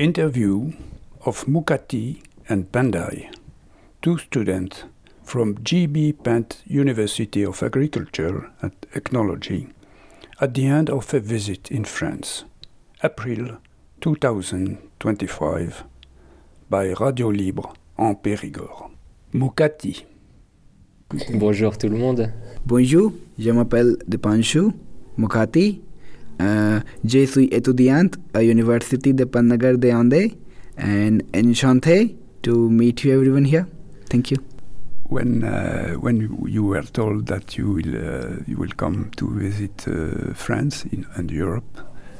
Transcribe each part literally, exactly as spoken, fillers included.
interview of Mukati and Pandai, two students from G B Pant University of Agriculture and Technology, at the end of a visit in France, April two thousand twenty-five, by Radio Libre en Périgord. Mukati. Bonjour tout le monde. Bonjour, je m'appelle Dipanshu Mukati. Uh, je suis étudiant à l'Université de Panagar de Ande, and enchanté to meet you everyone here. Thank you. When uh, when you were told that you will uh, you will come to visit uh, France in, and Europe,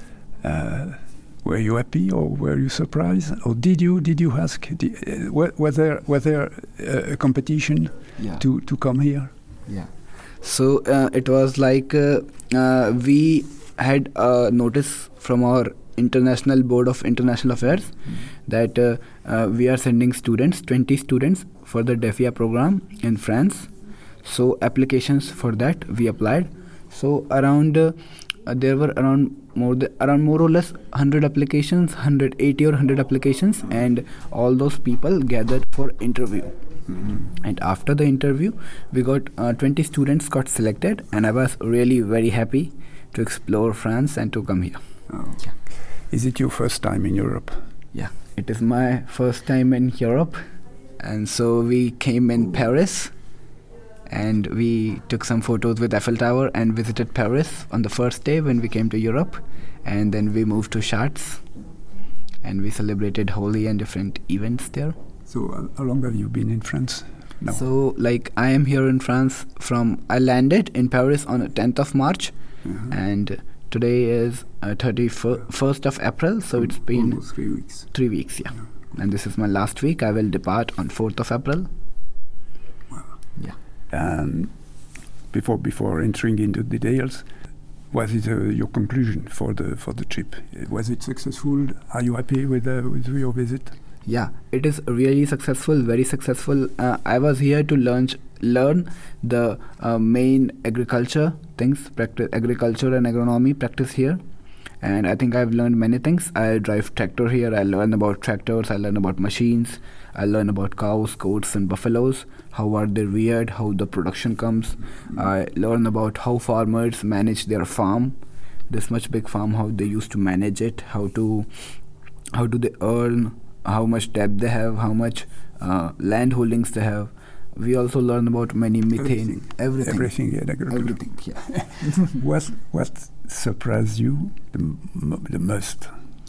uh, were you happy or were you surprised, or did you did you ask? Did, uh, was there was there uh, a competition yeah. to to come here? Yeah. So uh, it was like uh, uh, we had a notice from our International Board of International Affairs mm-hmm. that uh, uh, we are sending students, twenty students, for the DEFIA program in France. So applications for that we applied. So around uh, uh, there were around more th- around more or less one hundred applications, one hundred eighty or one hundred applications, mm-hmm. and all those people gathered for interview. Mm-hmm. And after the interview, we got uh, twenty students got selected, and I was really very happy to explore France and to come here. Oh. Yeah. Is it your first time in Europe? Yeah, it is my first time in Europe. And so we came in Paris, and we took some photos with Eiffel Tower and visited Paris on the first day when we came to Europe. And then we moved to Chartres, and we celebrated Holi and different events there. So uh, how long have you been in France now? So like I am here in France from, I landed in Paris on the tenth of March. Mm-hmm. And today is uh, thirty-first of April, so it's been almost three weeks. Three weeks, yeah. yeah. And this is my last week. I will depart on fourth of April. Wow. Yeah. Um, before before entering into details, what is uh, your conclusion for the for the trip? Was it successful? Are you happy with uh, with your visit? Yeah, it is really successful, very successful. Uh, I was here to learn learn the uh, main agriculture things, practice agriculture and agronomy practice here. And I think I've learned many things. I drive tractor here. I learn about tractors. I learn about machines. I learn about cows, goats, and buffaloes. How are they reared? How the production comes. Mm-hmm. I learn about how farmers manage their farm. This much big farm, how they used to manage it. How to, how do they earn? How much debt they have, how much uh, land holdings they have. We also learn about many methane, everything. Everything, yeah, everything, yeah. what what surprised you the, m- the most?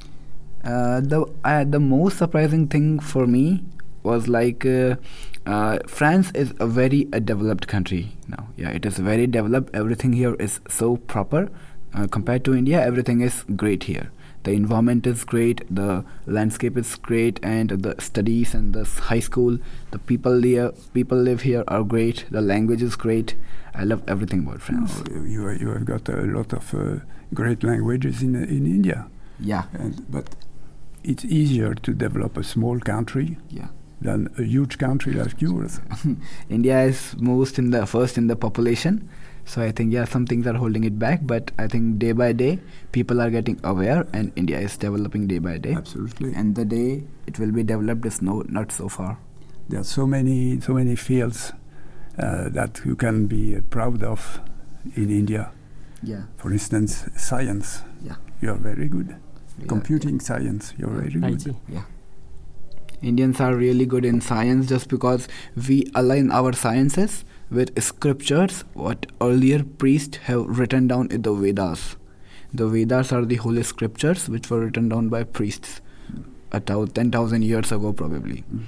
Uh, the uh, the most surprising thing for me was like uh, uh, France is a very uh, developed country now. Yeah, it is very developed. Everything here is so proper uh, compared to India. Everything is great here. The environment is great, the landscape is great, and the studies and the high school, the people here, people live here are great. The language is great. I love everything about France. Oh, you you have got a lot of uh, great languages in uh, in India. Yeah. And, but it's easier to develop a small country. Yeah. Than a huge country like yours. India is most in the first in the population. So I think, yeah, some things are holding it back, but I think day by day, people are getting aware, and India is developing day by day. Absolutely. And the day it will be developed is no, not so far. There are so many, so many fields uh, that you can be uh, proud of in India. Yeah. For instance, science. Yeah. You are very good. Yeah, Computing yeah. science, you are very I good. T. Yeah. Indians are really good in science just because we align our sciences with scriptures what earlier priests have written down in the Vedas. The Vedas are the holy scriptures which were written down by priests mm. about ten thousand years ago probably. Mm.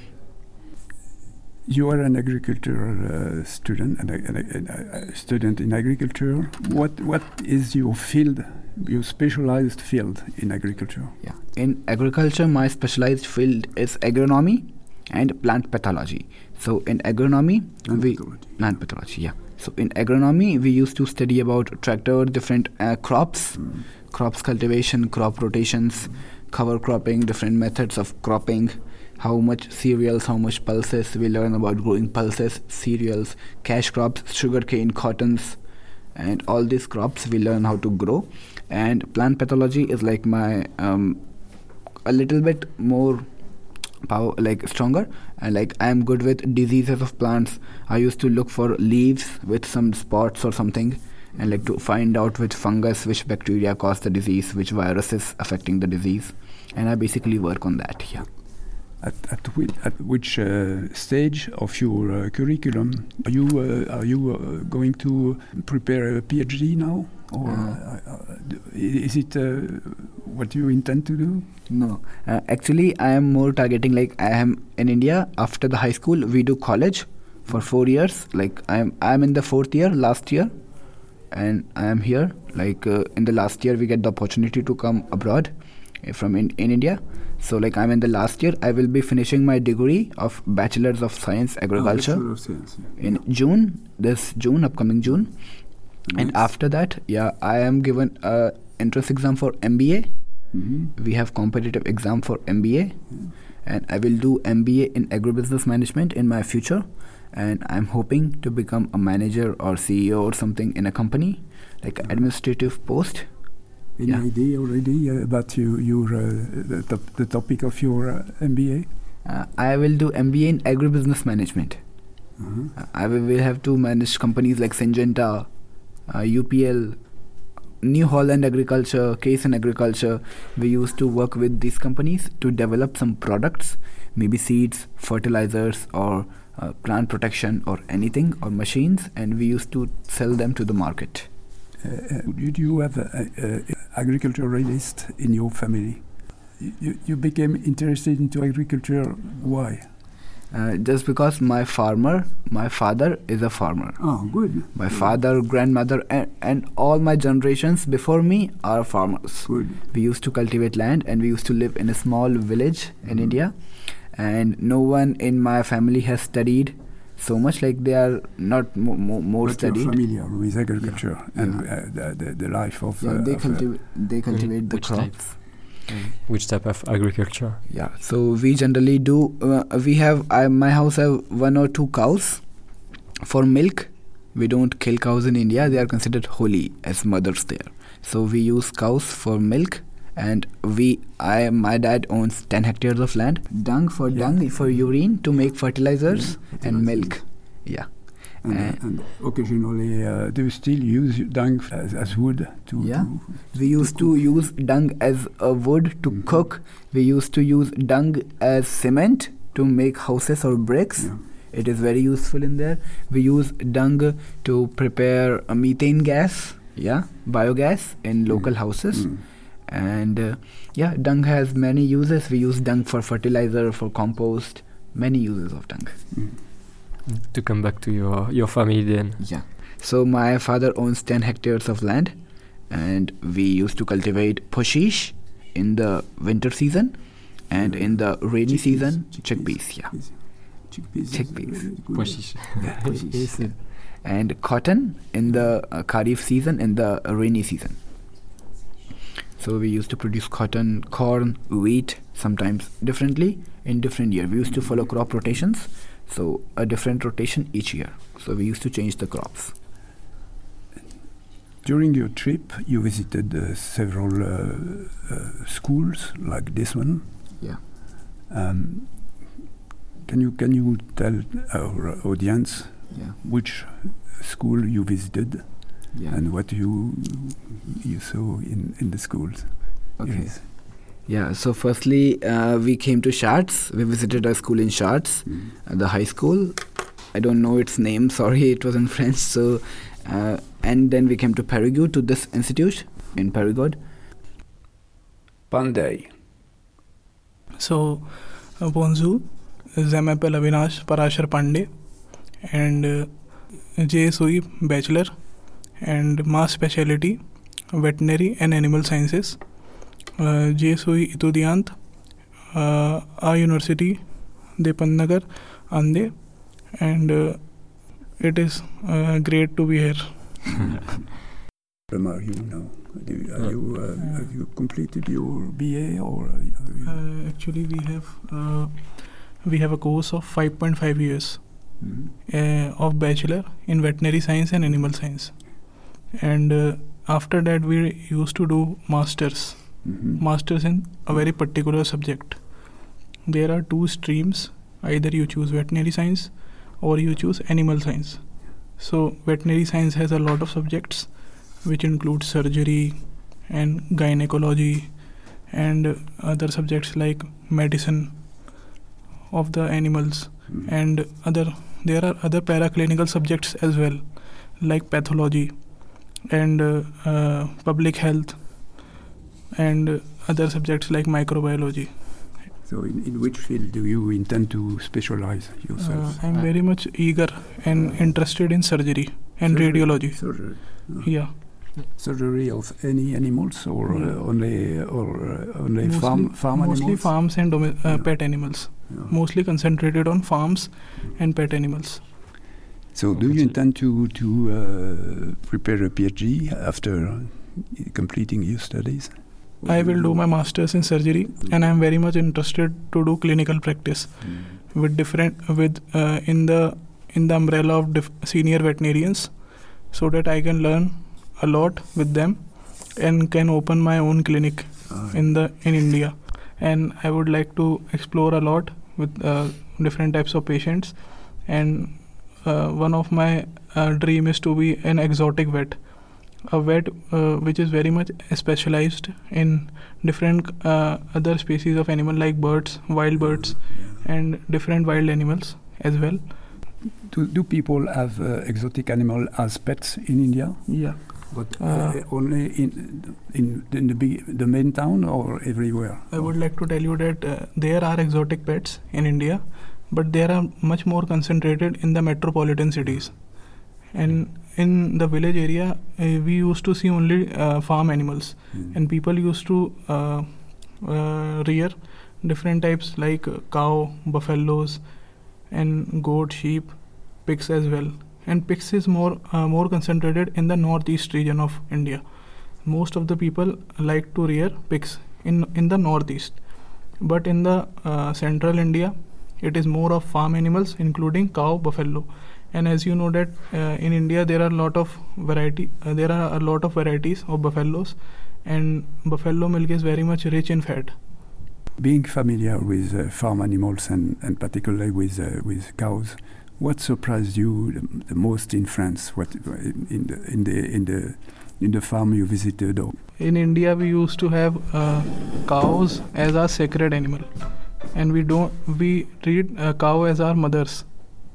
You are an agricultural uh, student, and a, a, a student in agriculture. What what is your field, your specialized field in agriculture? Yeah, in agriculture, my specialized field is agronomy and plant pathology. So in agronomy, plant we pathology. plant pathology. Yeah. So in agronomy, we used to study about tractor, different uh, crops, mm. crops cultivation, crop rotations, mm. cover cropping, different methods of cropping. How much cereals, how much pulses. We learn about growing pulses, cereals, cash crops, sugarcane, cottons, and all these crops we learn how to grow. And plant pathology is like my um, a little bit more power, like stronger, and like I am good with diseases of plants. I used to look for leaves with some spots or something, and like to find out which fungus, which bacteria cause the disease, which virus is affecting the disease, and I basically work on that. Yeah. At, at, which, at which uh, stage of your uh, curriculum are you uh, are you uh, going to prepare a PhD now, or uh, uh, is it uh, what you intend to do? No, uh, actually I am more targeting, like I am in India. After the high school we do college for four years. Like I am I am in the fourth year last year, and I am here. Like uh, in the last year we get the opportunity to come abroad uh, from in, in India. So like I'm in the last year. I will be finishing my degree of Bachelor's of Science Agriculture oh, of Science, yeah. in June, this June, upcoming June. Nice. And after that, yeah, I am given a entrance exam for M B A. Mm-hmm. We have competitive exam for M B A, mm-hmm. and I will do M B A in agribusiness management in my future. And I'm hoping to become a manager or C E O or something in a company, like an administrative post. Any yeah. idea already uh, about you, your uh, the, top, the topic of your uh, M B A? Uh, I will do M B A in agribusiness management. Uh-huh. Uh, I will, will have to manage companies like Syngenta, uh, U P L, New Holland Agriculture, Case in Agriculture. We used to work with these companies to develop some products, maybe seeds, fertilizers, or uh, plant protection, or anything, or machines, and we used to sell them to the market. Uh, did you have an agriculturalist in your family? You, you became interested into agriculture. Why? Uh, just because my farmer, my father is a farmer. Oh, good. My father, grandmother, and, and all my generations before me are farmers. Good. We used to cultivate land, and we used to live in a small village in mm-hmm. India. And no one in my family has studied so much, like they are not mo- mo- more but studied. You're familiar with agriculture yeah. and yeah. Uh, the, the the life of. Yeah, uh, they, of cultiv- they cultivate mm. the Which crops. Type? Mm. Which type of agriculture? Yeah, so we generally do. Uh, we have I, my house have one or two cows for milk. We don't kill cows in India; they are considered holy as mothers there. So we use cows for milk. And we, I, my dad owns ten hectares of land. Dung for yeah. dung for urine to make fertilizers yeah, and milk. Yeah. And, uh, and occasionally, uh, do you still use dung as, as wood? To, yeah. To, we used to, to use dung as a wood to mm-hmm. cook. We used to use dung as cement to make houses or bricks. Yeah. It is very useful in there. We use dung to prepare a methane gas, yeah, biogas in local mm. houses. Mm. And uh, yeah, dung has many uses. We use dung for fertilizer, for compost, many uses of dung. Mm. To come back to your, your family then. Yeah. So my father owns ten hectares of land, and we used to cultivate poshish in the winter season, and in the rainy chickpeas, season, chickpeas. chickpeas yeah. Chickpeas. Chickpeas. Poshish. Yeah, poshish. Yeah. And cotton in the uh, kharif season, in the uh, rainy season. So we used to produce cotton, corn, wheat, sometimes differently in different years. We used to follow crop rotations, so a different rotation each year. So we used to change the crops. During your trip, you visited uh, several uh, uh, schools like this one. Yeah. Um, can you can you tell our audience yeah. which school you visited? Yeah. And what you you saw in, in the schools. Okay. Yes. Yeah, so firstly, uh, we came to Shards. We visited a school in Shards, mm. uh, the high school. I don't know its name, sorry, it was in French. So, uh, and then we came to Périgueux, to this institute in Périgueux. Pandey. So, uh, bonjour, je m'appelle Avinash Parashar Pandey, and uh, J S O E Bachelor. And my specialty veterinary and animal sciences. uh, J S O E Itudiyant, uh, A University de Pandnagar Ande, and uh, it is uh, great to be here. Where are you now? Do you, are you, uh, have you completed your B A or? Uh, actually, we have uh, we have a course of five point five years mm-hmm. uh, of bachelor in veterinary science and animal science. And uh, after that we used to do masters Mm-hmm. Masters in a very particular subject. There are two streams. Either you choose veterinary science or you choose animal science. So veterinary science has a lot of subjects which include surgery and gynecology and other subjects like medicine of the animals. Mm. And other there are other paraclinical subjects as well, like pathology and uh, uh, public health and uh, other subjects like microbiology. So in, in which field do you intend to specialize yourself? Uh, I'm very much eager and interested in surgery and Surgery. radiology. Surgery. Uh, Yeah. Surgery of any animals or Yeah. uh, only or uh, only Mostly- farm farm Mostly animals? farms and domi- uh, Yeah. pet animals. Yeah. Mostly concentrated on farms and pet animals. So do you intend to to uh, prepare a PhD after completing your studies? I will do my masters in surgery, and I am very much interested to do clinical practice Mm. with different with uh, in the in the umbrella of dif- senior veterinarians, so that I can learn a lot with them and can open my own clinic Ah, in the in India. And I would like to explore a lot with uh, different types of patients. And uh, one of my uh, dream is to be an exotic vet, a vet uh, which is very much specialized in different uh, other species of animal like birds, wild birds, yeah. and different wild animals as well. Do, do people have uh, exotic animal as pets in India? Yeah. But uh, Uh, only in in, in the big, the main town or everywhere? I would like to tell you that uh, there are exotic pets in India, but they are much more concentrated in the metropolitan cities. And in the village area, uh, we used to see only uh, farm animals, Mm. and people used to uh, uh, rear different types like uh, cow, buffaloes, and goat, sheep, pigs as well. And pigs is more uh, more concentrated in the northeast region of India. Most of the people like to rear pigs in in the northeast, but in the uh, central India, it is more of farm animals, including cow, buffalo. And as you know that uh, in India there are a lot of variety. Uh, there are a lot of varieties of buffaloes, and buffalo milk is very much rich in fat. Being familiar with uh, farm animals and, and particularly with uh, with cows, what surprised you the, the most in France? What in the in the in the in the farm you visited? Or In India, we used to have uh, cows as our sacred animal, and we don't we treat uh, cow as our mothers,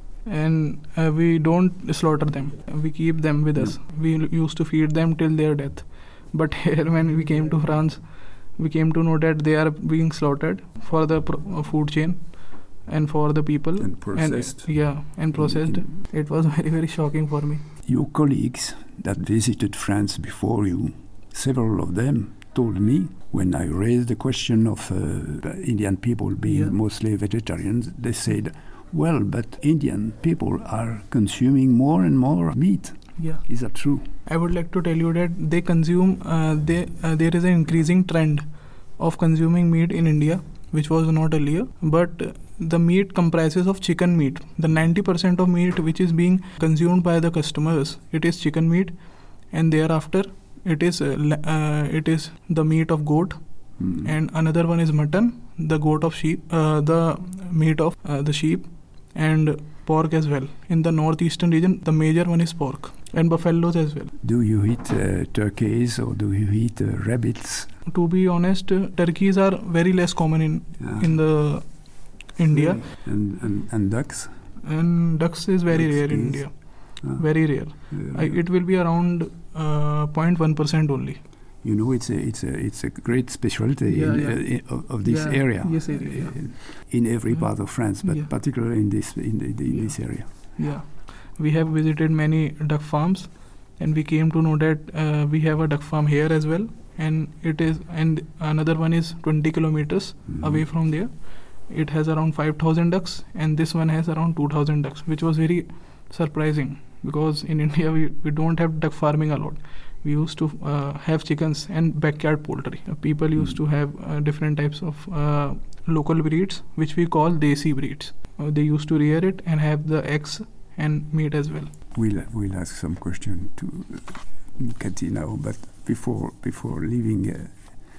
and uh, we don't slaughter them. We keep them with us. We l- used to feed them till their death. But here, when we came to France, we came to know that they are being slaughtered for the pro- uh, food chain and for the people. and processed. And, yeah, and processed. In- It was very very shocking for me. Your colleagues that visited France before you, several of them told me when I raised the question of uh, Indian people being Yeah. mostly vegetarians, they said, well, but Indian people are consuming more and more meat. Yeah. Is that true? I would like to tell you that they consume, uh, they uh, there is an increasing trend of consuming meat in India, which was not earlier. But uh, the meat comprises of chicken meat. The ninety percent of meat which is being consumed by the customers, it is chicken meat, and thereafter it is uh, la- uh, it is the meat of goat, Mm. and another one is mutton, the goat of sheep, uh, the meat of uh, the sheep, and pork as well. In the northeastern region, the major one is pork, and buffaloes as well. Do you eat uh, turkeys or do you eat uh, rabbits? To be honest, uh, turkeys are very less common in Yeah. in the India, And, and, and ducks? and ducks is very Ducks rare in is- India. Ah, Very rare. uh, I, it will be around uh, zero point one percent only. you know, it's a it's a it's a great specialty Yeah, in, yeah. Uh, in, of, of this Yeah, area. yes, area, yeah. Uh, in every Mhm. part of France, but Yeah. particularly in this in, the, in Yeah. this area. Yeah, we have visited many duck farms, and we came to know that uh, we have a duck farm here as well, and it is and another one is twenty kilometers Mhm. away from there. It has around five thousand ducks, and this one has around two thousand ducks, which was very surprising because in India we, we don't have duck farming a lot. We used to uh, have chickens and backyard poultry. Uh, people used to have uh, different types of uh, local breeds, which we call desi breeds. Uh, they used to rear it and have the eggs and meat as well. We'll we'll ask some question to Mukati now, but before before leaving uh,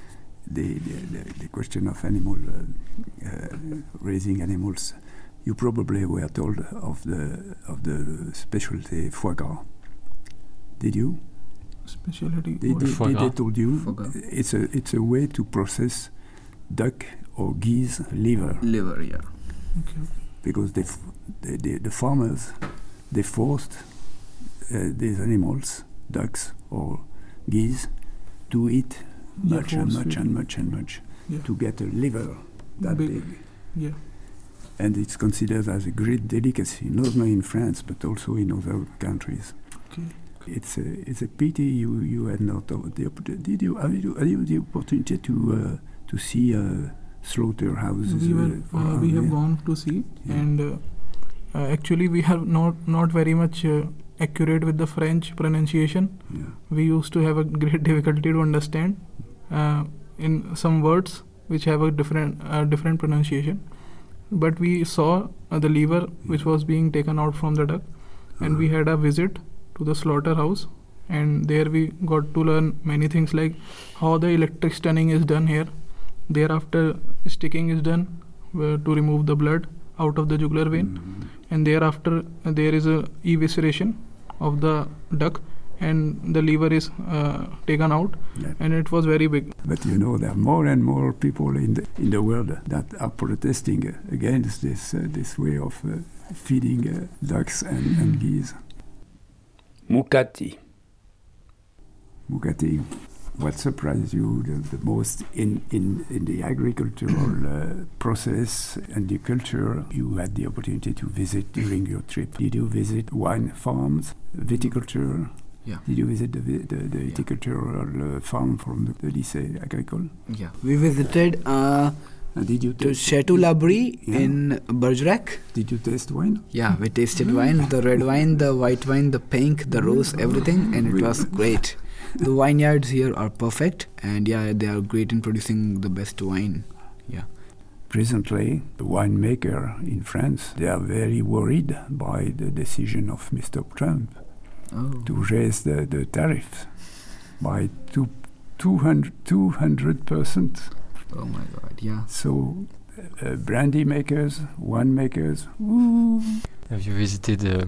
the, the, the question of animal uh, uh, raising animals, you probably were told of the of the specialty foie gras. Did you? Specialty. Did, what? did, Foie did they gras. told you? Foie gras. It's a it's a way to process duck or geese liver, Liver, yeah. Okay. because they, f- they, they the farmers they forced uh, these animals, ducks or geese, to eat Yeah, much and force much feeding. and much and much Yeah. to get a liver that Big. big. Yeah. And it's considered as a great delicacy, not only in France but also in other countries. Okay. It's a it's a pity you, you had not the opportunity. Did you have you, had you the opportunity to uh, to see uh, slaughterhouses? We were uh, uh, around we have here? gone to see, Yeah. and uh, uh, actually we are not not very much uh, accurate with the French pronunciation. Yeah. We used to have a great difficulty to understand uh, in some words which have a different uh, different pronunciation. But we saw uh, the liver which was being taken out from the duck, and we Uh-huh. had a visit to the slaughterhouse, and there we got to learn many things like how the electric stunning is done here. Thereafter, sticking is done uh, to remove the blood out of the jugular vein, Mhm. and thereafter uh, there is a evisceration of the duck, and the liver is uh, taken out, Yeah. and it was very big. But you know, there are more and more people in the in the world that are protesting uh, against this uh, this way of uh, feeding uh, ducks and, and geese. Mukati. Mukati, what surprised you the, the most in, in, in the agricultural uh, process and the culture you had the opportunity to visit during your trip? Did you visit wine farms, viticulture? Yeah. Did you visit the, vi- the, the Yeah. viticultural uh, farm from the, the Lycée Agricole? Yeah. We visited uh, And did you to taste, Chateau Labrie Yeah. in Bergerac. did you taste wine? Yeah, we tasted wine, the red wine, the white wine, the pink, the rose, everything, and it was great. The vineyards here are perfect, and yeah, they are great in producing the best wine. Yeah. Presently, the winemaker in France, they are very worried by the decision of Mister Trump Oh. to raise the, the tariffs by two, two hundred, two hundred percent. Oh my God. Yeah. So, uh, brandy makers, wine makers, woo. Have you visited a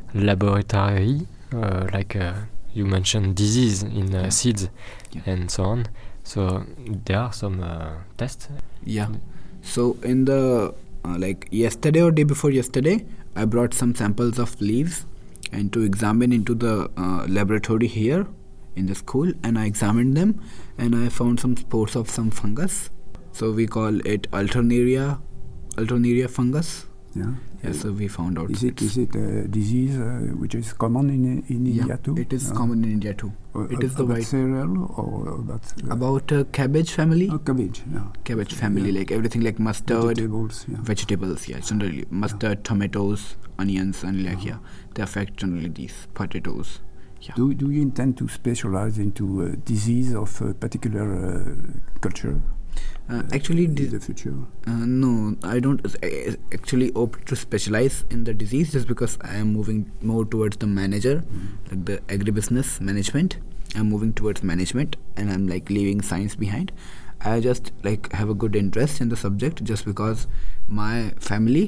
laboratory, uh, like uh, you mentioned disease in uh, Yeah. seeds Yeah. and so on? So there are some uh, tests. Yeah. So in the uh, like yesterday or day before yesterday, I brought some samples of leaves and to examine into the uh, laboratory here in the school, and I examined them, and I found some spores of some fungus. So we call it Alternaria, Alternaria fungus. Yeah. Yeah. So we found out. Is it is it a disease uh, which is common in in Yeah, India too? it is Uh, common in India too. uh, it is the about white- cereal or about uh, About uh, cabbage family. oh, cabbage? Yeah. Cabbage family, Yeah. like everything like mustard, Vegetables. Yeah. vegetables, yeah, generally mustard, tomatoes, onions, and like yeah, they affect generally these potatoes. Yeah. Do do you intend to specialize into uh, disease of a particular uh, culture Uh, actually, in di- the future? uh, no, I don't uh, actually opt to specialize in the disease just because I am moving more towards the manager, like the agribusiness management. I'm moving towards management, and I'm like leaving science behind. I just like have a good interest in the subject just because my family,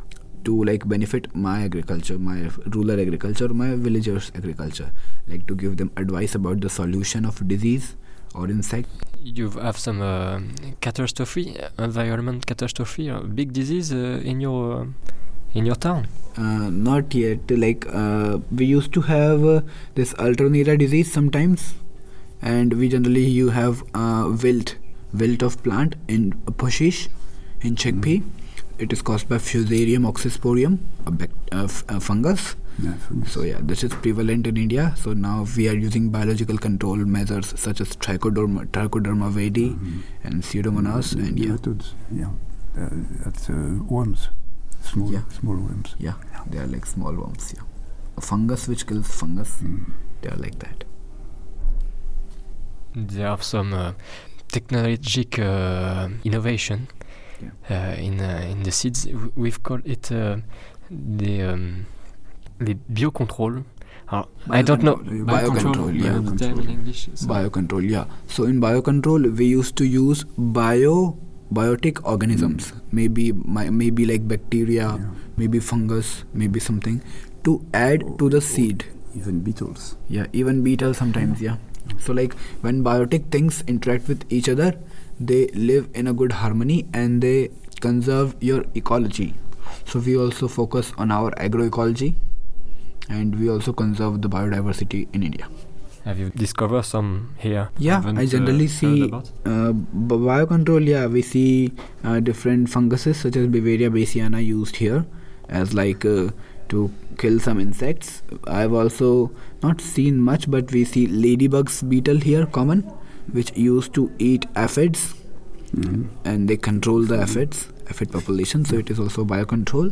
to like benefit my agriculture, my rural agriculture, my villagers agriculture, like to give them advice about the solution of disease or insect. You have some uh, catastrophe, environment catastrophe, uh, big disease uh, in your uh, in your town. Uh, not yet. Like uh, we used to have uh, this Alternaria disease sometimes, and we generally you have uh, wilt, wilt of plant in poshish, in chickpea. It is caused by Fusarium oxysporium, a, bec- uh, f- a fungus. Yeah, fungus. So yeah, this is prevalent in India. So now we are using biological control measures such as Trichoderma, Trichoderma vedi Mhm. and Pseudomonas, and yeah, Nematodes, yeah. Uh, that's uh, worms, small Yeah. small worms. yeah, they are like small worms. Yeah, a fungus which kills fungus. Mm. They are like that. There are some uh, technological uh, innovation Yeah. uh, in uh, in the seeds. W- We've called it uh, the um, the biocontrol Uh, I don't know. Biocontrol, yeah. uh, the term in English. So. Biocontrol, yeah. So in biocontrol, we used to use bio biotic organisms, mm. maybe my, maybe like bacteria, yeah. maybe fungus, maybe something, to add or, to the seed. Even beetles. Yeah, even beetles sometimes, yeah. So like when biotic things interact with each other, they live in a good harmony and they conserve your ecology. So we also focus on our agroecology, and we also conserve the biodiversity in India. Have you discovered some here? Yeah, I generally uh, see uh, biocontrol. Yeah, we see uh, different funguses such as Beauveria bassiana used here as like uh, to kill some insects. I've also not seen much, but we see ladybugs beetle here common, which used to eat aphids, mm-hmm. and they control the aphids, aphid population. So it is also biocontrol.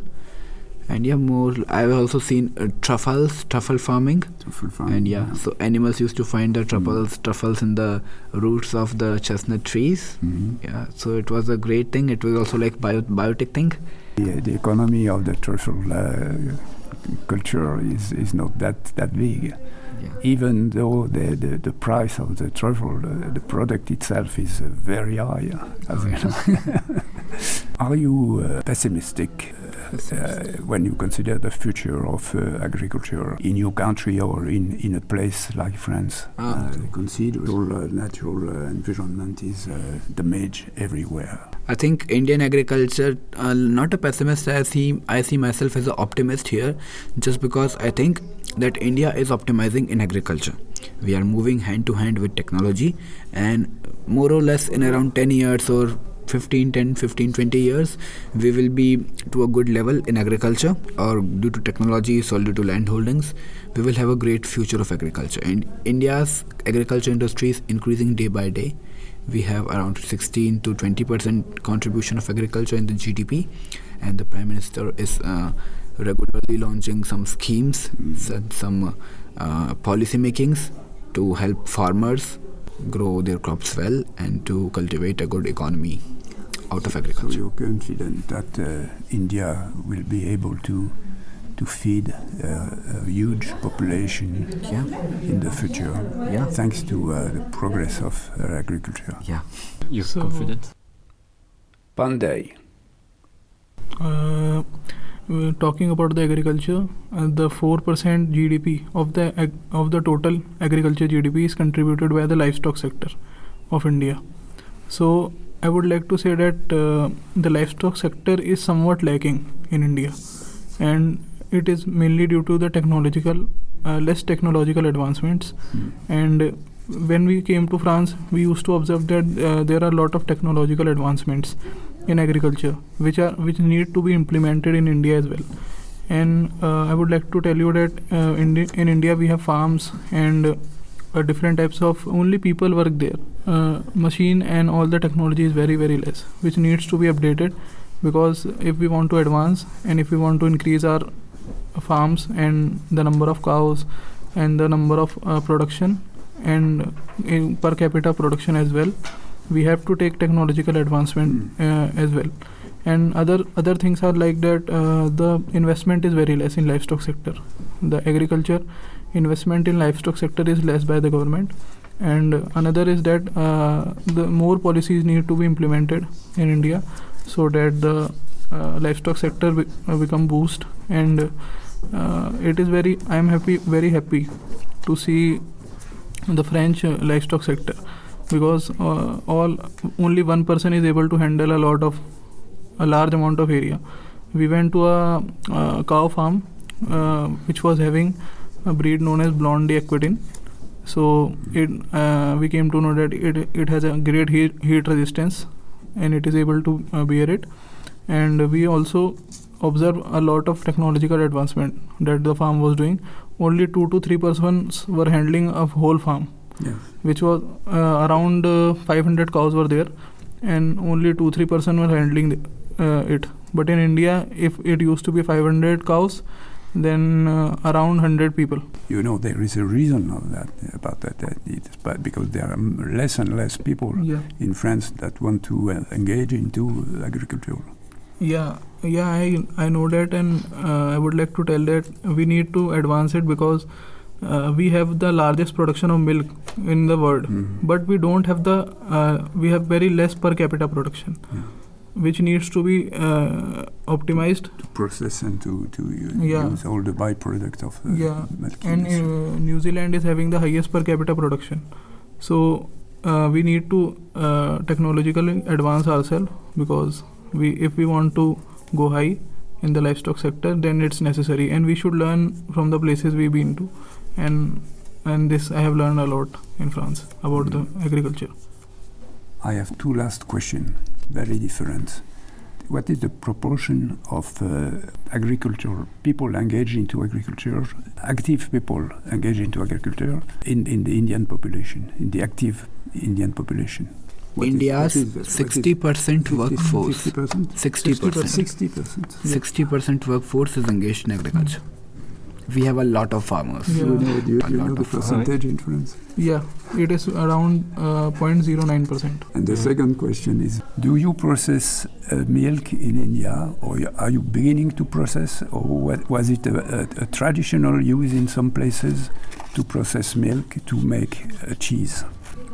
And yeah, more. I've also seen uh, truffles, truffle farming. Truffle farming. And yeah, yeah, so animals used to find the truffles, mm. truffles in the roots of the chestnut trees. Mm-hmm. Yeah, so it was a great thing. It was also like bio biotic thing. Yeah, the economy of the truffle uh, culture is is not that that big. Yeah. Even though the, the the price of the truffle, uh, the product itself is uh, very high, as you know. Are you uh, pessimistic? Uh, when you consider the future of uh, agriculture in your country or in, in a place like France? Ah. Uh, consider uh, natural uh, environment is uh, damaged everywhere. I think Indian agriculture, uh, not a pessimist, I see, I see myself as an optimist here, just because I think that India is optimizing in agriculture. We are moving hand to hand with technology, and more or less in around ten years or fifteen, ten, fifteen, twenty years, we will be to a good level in agriculture, or due to technology or due to land holdings, we will have a great future of agriculture. And India's agriculture industry is increasing day by day. We have around sixteen to twenty percent contribution of agriculture in the G D P, and the Prime Minister is uh, regularly launching some schemes, mm-hmm. some uh, policy makings to help farmers grow their crops well and to cultivate a good economy out of agriculture. So you're confident that uh, India will be able to to feed uh, a huge population yeah. in the future, yeah. thanks to uh, the progress of uh, agriculture. Yeah, you're so confident. Pandey. Uh, we're talking about the agriculture, uh, the four percent G D P of the ag of the total agriculture G D P is contributed by the livestock sector of India. So I would like to say that uh, the livestock sector is somewhat lacking in India, and it is mainly due to the technological, uh, less technological advancements. Mm. And uh, when we came to France, we used to observe that uh, there are a lot of technological advancements in agriculture, which are which need to be implemented in India as well. And uh, I would like to tell you that uh, in, in India we have farms and uh, different types of only people work there. Uh, machine and all the technology is very very less, which needs to be updated, because if we want to advance and if we want to increase our farms and the number of cows and the number of uh, production and in per capita production as well, we have to take technological advancement uh, as well. And other other things are like that uh, the investment is very less in livestock sector. The agriculture investment in livestock sector is less by the government. And another is that uh, the more policies need to be implemented in India so that the uh, livestock sector be, uh, become boost. And uh, it is very I am happy very happy to see the French uh, livestock sector, because uh, all only one person is able to handle a lot of a large amount of area. We went to a, a cow farm uh, which was having a breed known as Blonde Aquitaine. So it uh, we came to know that it it has a great heat, heat resistance and it is able to uh, bear it. And we also observe a lot of technological advancement that the farm was doing. Only two to three persons were handling a whole farm. Yeah. Which was uh, around uh, five hundred cows were there, and only two three person were handling the, uh, it. But in India, if it used to be five hundred cows, then uh, around one hundred people. You know, there is a reason of that about that. that it's but because there are less and less people yeah. in France that want to uh, engage into agriculture. Yeah, yeah, I I know that, and uh, I would like to tell that we need to advance it, because uh, we have the largest production of milk in the world, Mm-hmm. but we don't have the uh, we have very less per capita production, Yeah. which needs to be uh, optimized. To process and to, to u- Yeah. use all the byproduct of the Yeah. milk And industry. uh, New Zealand is having the highest per capita production, so uh, we need to uh, technologically advance ourselves, because we if we want to go high in the livestock sector, then it's necessary, and we should learn from the places we've been to, and and this I have learned a lot in France about the agriculture. I have two last questions, very different. What is the proportion of uh, agriculture people engaged into agriculture, active people engaged into agriculture in, in the Indian population, in the active Indian population? What is- India's what is that? What is- sixty percent workforce. sixty percent? sixty percent. sixty percent. sixty percent workforce is engaged in agriculture. We have a lot of farmers. Yeah. Do you know, do you, A do you lot know the of- percentage in France? Yeah, it is around uh, zero point zero nine percent. And the second question is, do you process uh, milk in India, or you- are you beginning to process, or what, was it a, a, a traditional use in some places to process milk to make uh, cheese?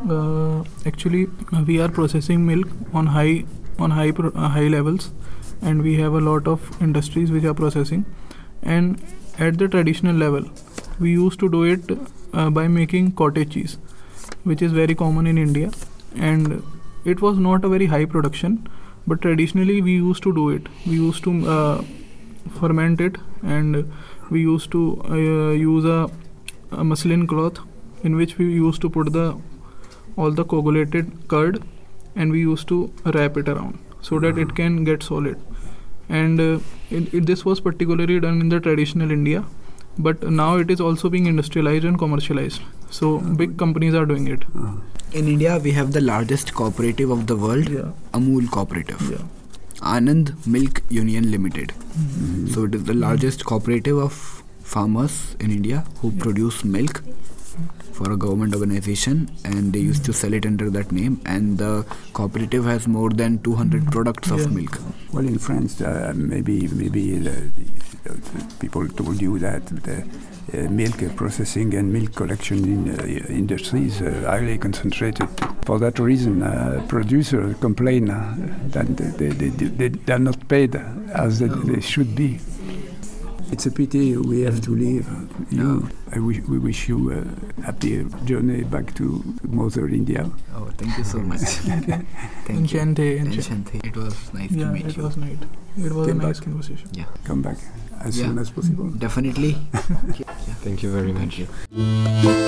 Uh, actually, uh, we are processing milk on high on high pro- uh, high levels, and we have a lot of industries which are processing. And at the traditional level, we used to do it uh, by making cottage cheese, which is very common in India, and it was not a very high production, but traditionally we used to do it. We used to uh, ferment it, and we used to uh, use a, a muslin cloth in which we used to put the all the coagulated curd, and we used to wrap it around so that it can get solid. And uh, it, it, this was particularly done in the traditional India, but now it is also being industrialized and commercialized, so big companies are doing it. Uh, In India, we have the largest cooperative of the world, Yeah. Amul Cooperative. Yeah. Anand Milk Union Limited. mm, So it is the largest cooperative of farmers in India who produce milk for a government organization, and they used to sell it under that name, and the cooperative has more than two hundred products Yeah. of milk. well, in France, uh, maybe maybe the, the, the people told you that the uh, milk processing and milk collection in uh, industries are highly concentrated. For that reason, uh, producers complain uh, that they, they, they, they are not paid as they, they should be. It's a pity we have to leave. You, I wish, we wish you a happy journey back to Mother India. Oh, thank you so much. Thank you. Enchante, enchante. Enchante. It was nice Yeah, to meet it you. was nice. It was Came a nice back. conversation. Yeah, Come back as Yeah. soon as possible. definitely. Thank you very much.